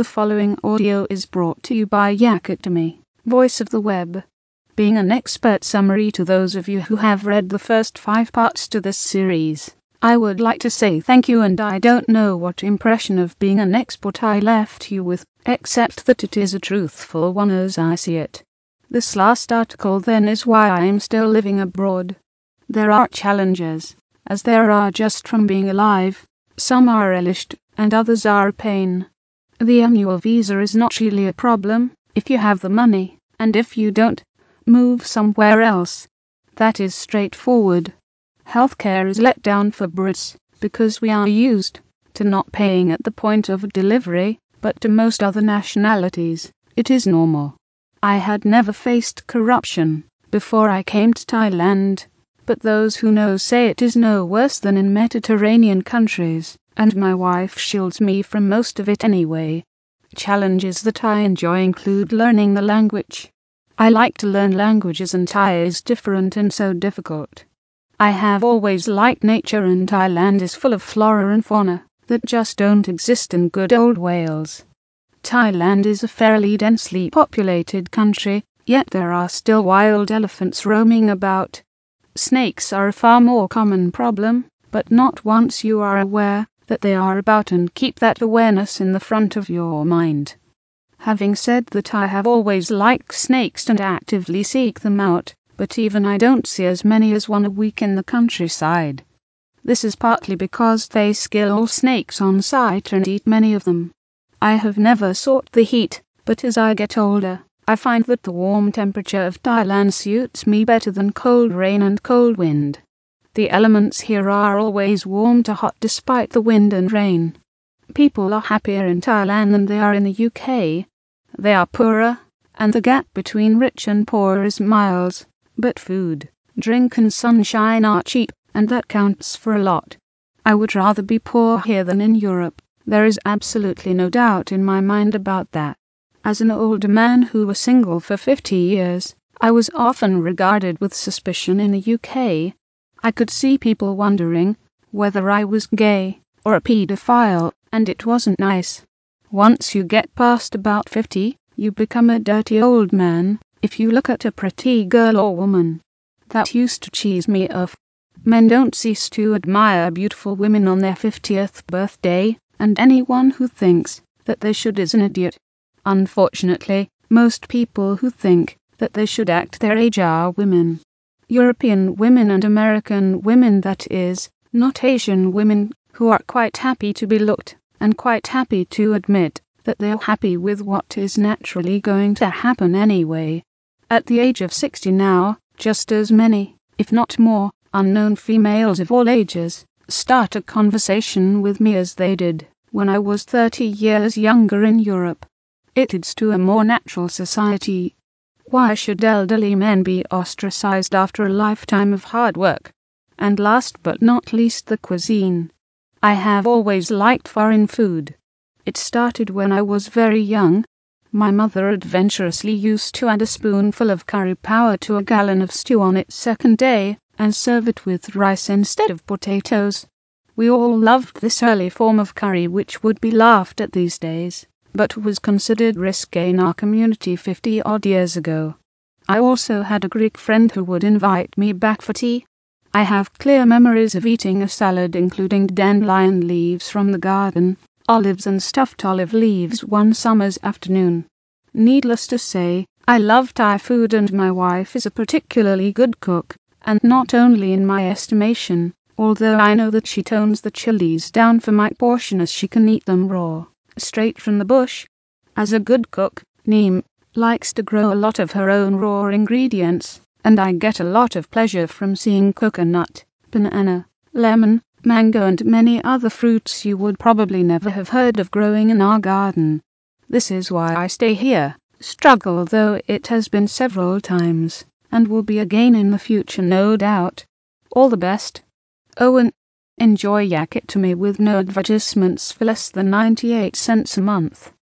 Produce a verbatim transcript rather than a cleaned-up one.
The following audio is brought to you by Yakatomi, voice of the web. Being an expert summary to those of you who have read the first five parts to this series, I would like to say thank you, and I don't know what impression of being an expert I left you with, except that it is a truthful one as I see it. This last article then is why I am still living abroad. There are challenges, as there are just from being alive. Some are relished, and others are a pain. The annual visa is not really a problem, if you have the money, and if you don't, move somewhere else. That is straightforward. Healthcare is let down for Brits, because we are used to not paying at the point of delivery, but to most other nationalities, it is normal. I had never faced corruption before I came to Thailand, but those who know say it is no worse than in Mediterranean countries, and my wife shields me from most of it anyway. Challenges that I enjoy include learning the language. I like to learn languages, and Thai is different and so difficult. I have always liked nature, and Thailand is full of flora and fauna that just don't exist in good old Wales. Thailand is a fairly densely populated country, yet there are still wild elephants roaming about. Snakes are a far more common problem, but not once you are aware that they are about, and keep that awareness in the front of your mind. Having said that, I have always liked snakes and actively seek them out, but even I don't see as many as one a week in the countryside. This is partly because they kill snakes on sight and eat many of them. I have never sought the heat, but as I get older, I find that the warm temperature of Thailand suits me better than cold rain and cold wind. The elements here are always warm to hot despite the wind and rain. People are happier in Thailand than they are in the U K. They are poorer, and the gap between rich and poor is miles, but food, drink and sunshine are cheap, and that counts for a lot. I would rather be poor here than in Europe. There is absolutely no doubt in my mind about that. As an older man who was single for fifty years, I was often regarded with suspicion in the U K. I could see people wondering whether I was gay or a paedophile, and it wasn't nice. Once you get past about fifty, you become a dirty old man if you look at a pretty girl or woman. That used to cheese me off. Men don't cease to admire beautiful women on their fiftieth birthday, and anyone who thinks that they should is an idiot. Unfortunately, most people who think that they should act their age are women. European women and American women, that is, not Asian women, who are quite happy to be looked, and quite happy to admit that they're happy with what is naturally going to happen anyway. At the age of sixty now, just as many, if not more, unknown females of all ages start a conversation with me as they did when I was thirty years younger in Europe. It leads to a more natural society. Why should elderly men be ostracized after a lifetime of hard work? And last but not least, the cuisine. I have always liked foreign food. It started when I was very young. My mother adventurously used to add a spoonful of curry powder to a gallon of stew on its second day, and serve it with rice instead of potatoes. We all loved this early form of curry, which would be laughed at these days, but was considered risque in our community fifty odd years ago. I also had a Greek friend who would invite me back for tea. I have clear memories of eating a salad including dandelion leaves from the garden, olives and stuffed olive leaves one summer's afternoon. Needless to say, I love Thai food, and my wife is a particularly good cook, and not only in my estimation, although I know that she tones the chilies down for my portion as she can eat them raw, straight from the bush. As a good cook, Neem likes to grow a lot of her own raw ingredients, and I get a lot of pleasure from seeing coconut, banana, lemon, mango and many other fruits you would probably never have heard of growing in our garden. This is why I stay here, struggle though it has been several times, and will be again in the future no doubt. All the best. Owen. Enjoy Yakatomi with no advertisements for less than ninety-eight cents a month.